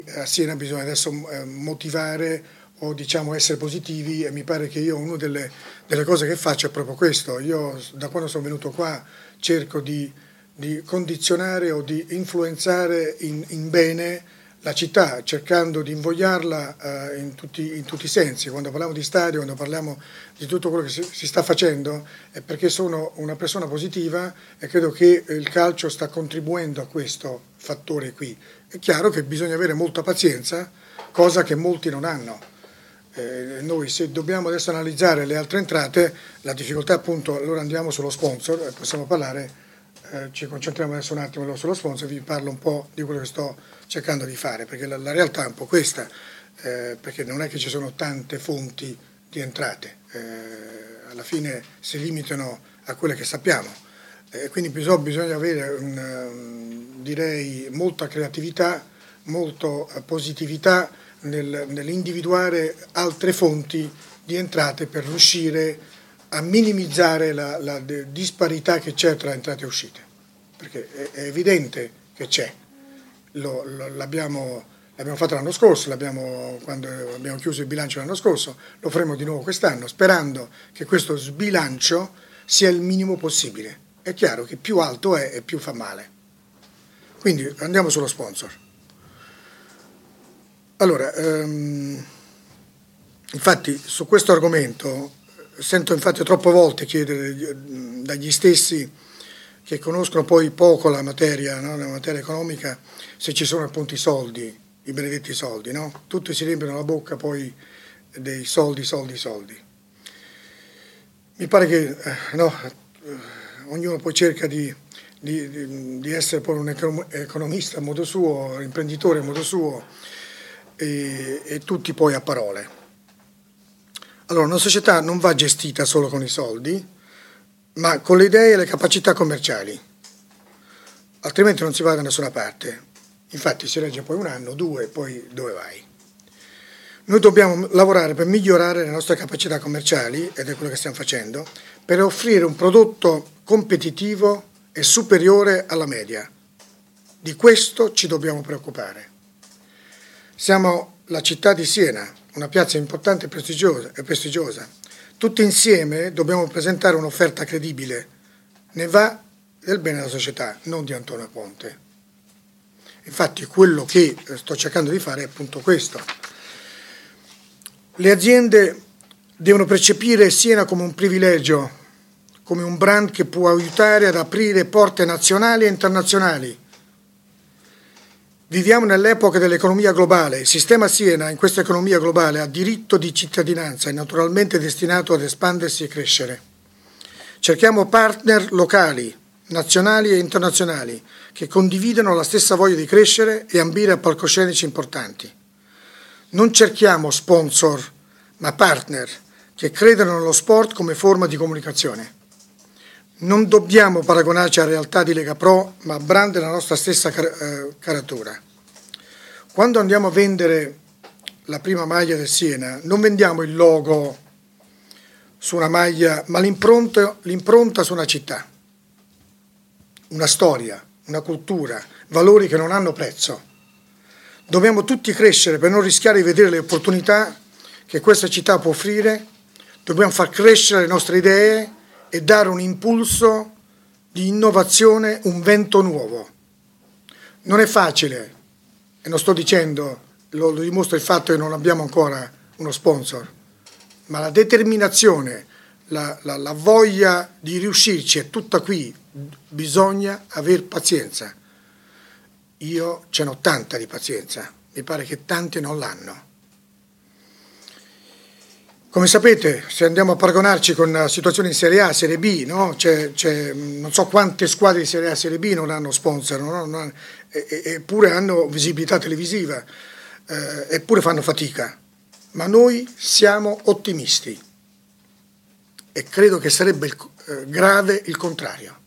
A Siena bisogna adesso motivare o diciamo essere positivi, e mi pare che io una delle cose che faccio è proprio questo. Io da quando sono venuto qua cerco di condizionare o di influenzare in bene la città, cercando di invogliarla in tutti i sensi. Quando parliamo di stadio, quando parliamo di tutto quello che si sta facendo, è perché sono una persona positiva e credo che il calcio sta contribuendo a questo fattore qui. È chiaro che bisogna avere molta pazienza, cosa che molti non hanno. Noi se dobbiamo adesso analizzare le altre entrate, la difficoltà appunto, allora andiamo sullo sponsor, possiamo parlare, ci concentriamo adesso un attimo sullo sponsor, vi parlo un po' di quello che sto cercando di fare, perché la realtà è un po' questa, perché non è che ci sono tante fonti di entrate, alla fine si limitano a quelle che sappiamo, quindi bisogna avere direi molta creatività, molta positività nell'individuare altre fonti di entrate per riuscire a minimizzare la disparità che c'è tra entrate e uscite, perché è evidente che c'è. L'abbiamo fatto l'anno scorso, quando abbiamo chiuso il bilancio l'anno scorso, lo faremo di nuovo quest'anno, sperando che questo sbilancio sia il minimo possibile. È chiaro che più alto è e più fa male. Quindi andiamo sullo sponsor. Allora, infatti su questo argomento sento infatti troppe volte chiedere dagli stessi che conoscono poi poco la materia, no? La materia economica, se ci sono appunto i soldi, i benedetti soldi, no? Tutti si riempiono la bocca poi dei soldi. Mi pare che ognuno poi cerca di essere poi un economista a modo suo, imprenditore a modo suo, e tutti poi a parole. Allora, una società non va gestita solo con i soldi, ma con le idee e le capacità commerciali, altrimenti non si va da nessuna parte. Infatti si regge poi un anno, due, poi dove vai? Noi dobbiamo lavorare per migliorare le nostre capacità commerciali, ed è quello che stiamo facendo, per offrire un prodotto competitivo e superiore alla media. Di questo ci dobbiamo preoccupare. Siamo la città di Siena, una piazza importante e prestigiosa. Tutti insieme dobbiamo presentare un'offerta credibile. Ne va del bene della società, non di Antonio Conte. Infatti quello che sto cercando di fare è appunto questo. Le aziende devono percepire Siena come un privilegio, come un brand che può aiutare ad aprire porte nazionali e internazionali. Viviamo nell'epoca dell'economia globale. Il sistema Siena in questa economia globale ha diritto di cittadinanza e naturalmente è destinato ad espandersi e crescere. Cerchiamo partner locali, nazionali e internazionali che condividano la stessa voglia di crescere e ambire a palcoscenici importanti. Non cerchiamo sponsor, ma partner che credano nello sport come forma di comunicazione. Non dobbiamo paragonarci alla realtà di Lega Pro, ma a brand della nostra stessa caratura. Quando andiamo a vendere la prima maglia del Siena, non vendiamo il logo su una maglia, ma l'impronta su una città, una storia, una cultura, valori che non hanno prezzo. Dobbiamo tutti crescere per non rischiare di vedere le opportunità che questa città può offrire. Dobbiamo far crescere le nostre idee e dare un impulso di innovazione, un vento nuovo. Non è facile, e non sto dicendo, lo dimostra il fatto che non abbiamo ancora uno sponsor, ma la determinazione, la voglia di riuscirci è tutta qui, bisogna aver pazienza. Io ce n'ho tanta di pazienza, mi pare che tanti non l'hanno. Come sapete, se andiamo a paragonarci con situazioni in Serie A, Serie B, no? C'è non so quante squadre di Serie A e Serie B non hanno sponsor, no? Eppure hanno visibilità televisiva, eppure fanno fatica. Ma noi siamo ottimisti e credo che sarebbe grave il contrario.